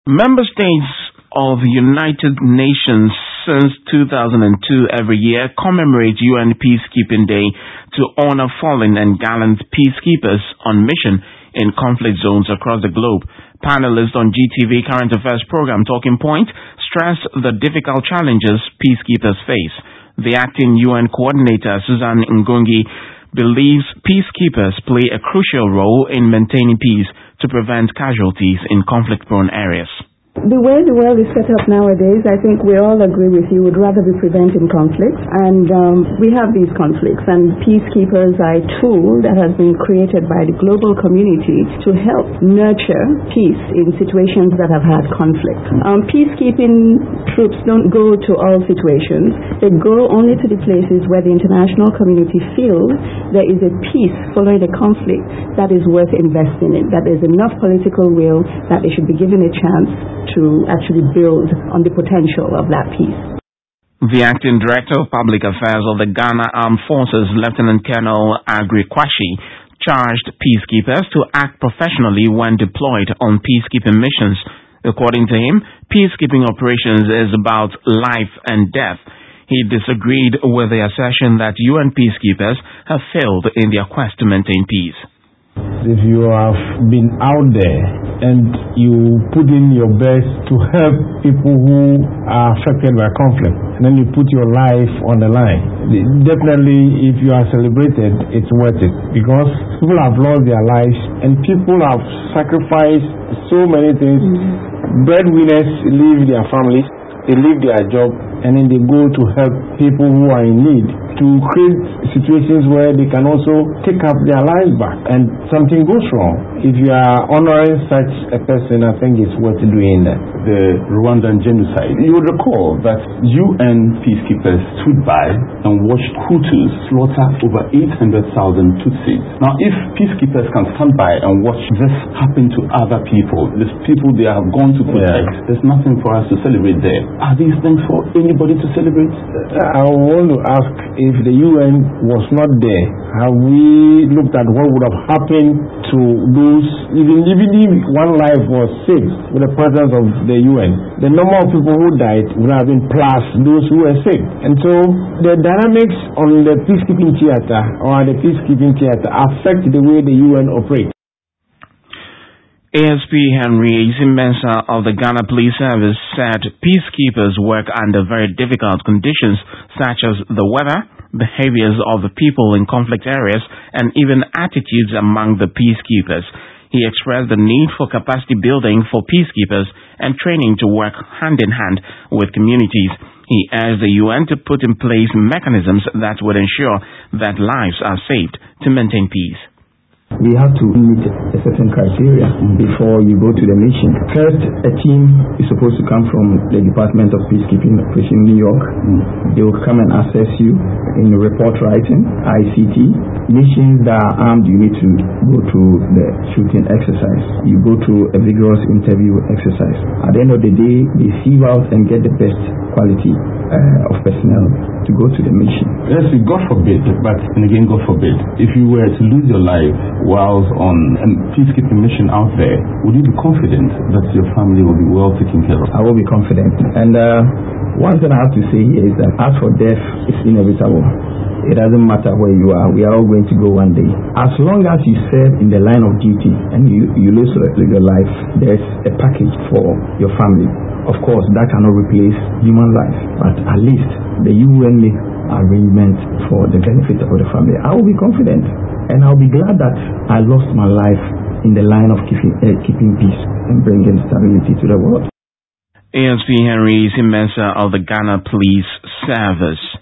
Member states of the United Nations since 2002 every year commemorate UN Peacekeeping Day to honor fallen and gallant peacekeepers on mission in conflict zones across the globe. Panelists on GTV Current Affairs program Talking Point stress the difficult challenges peacekeepers face. The acting UN coordinator, Susan Ngongi, believes peacekeepers play a crucial role in maintaining peace to prevent casualties in conflict-prone areas. The way the world is set up nowadays, I think we all agree with you, would rather be preventing conflicts. And we have these conflicts, and peacekeepers are a tool that has been created by the global community to help nurture peace in situations that have had conflict. Peacekeeping troops don't go to all situations. They go only to the places where the international community feels there is a peace following a conflict that is worth investing in, that there's enough political will that they should be given a chance to actually build on the potential of that peace. The acting director of public affairs of the Ghana Armed Forces, Lieutenant Colonel Agri Kwashi, charged peacekeepers to act professionally when deployed on peacekeeping missions. According to him, peacekeeping operations is about life and death. He disagreed with the assertion that UN peacekeepers have failed in their quest to maintain peace. If you have been out there and you put in your best to help people who are affected by conflict, and then you put your life on the line, definitely if you are celebrated, it's worth it, because people have lost their lives and people have sacrificed so many things. Breadwinners leave their families, they leave their job, and then they go to help people who are in need, to create situations where they can also take up their lives back, and something goes wrong. If you are honoring such a person, I think it's worth doing that. The Rwandan genocide, you would recall that UN peacekeepers stood by and watched Hutus slaughter over 800,000 Tutsis. Now, if peacekeepers can stand by and watch this happen to other people, these people they have gone to protect, there's nothing for us to celebrate there. Are these things for anybody to celebrate? I want to ask, if the UN was not there, have we looked at what would have happened to those, even if one life was saved with the presence of the UN, the number of people who died would have been plus those who were saved. And so the dynamics on the peacekeeping theater affect the way the UN operates. ASP Henry Mensah of the Ghana Police Service said peacekeepers work under very difficult conditions such as the weather, behaviors of the people in conflict areas, and even attitudes among the peacekeepers. He expressed the need for capacity building for peacekeepers and training to work hand in hand with communities. He urged the UN to put in place mechanisms that would ensure that lives are saved to maintain peace. We have to meet a certain criteria before you go to the mission. First, a team is supposed to come from the Department of Peacekeeping Operation New York. They will come and assess you in report writing, ICT. Missions that are armed, you need to go through the shooting exercise. You go through a vigorous interview exercise. At the end of the day, they sieve out and get the best quality of personnel to go to the mission. Yes, God forbid, but and again, God forbid, if you were to lose your life while on a peacekeeping mission out there, would you be confident that your family will be well taken care of? I will be confident. And one thing I have to say here is that as for death, it's inevitable. It doesn't matter where you are. We are all going to go one day. As long as you serve in the line of duty and you lose your life, there's a package for your family. Of course, that cannot replace human life, but at least the UN make arrangements for the benefit of the family. I will be confident, and I'll be glad that I lost my life in the line of keeping peace and bringing stability to the world. ASP Henry Mensah of the Ghana Police Service.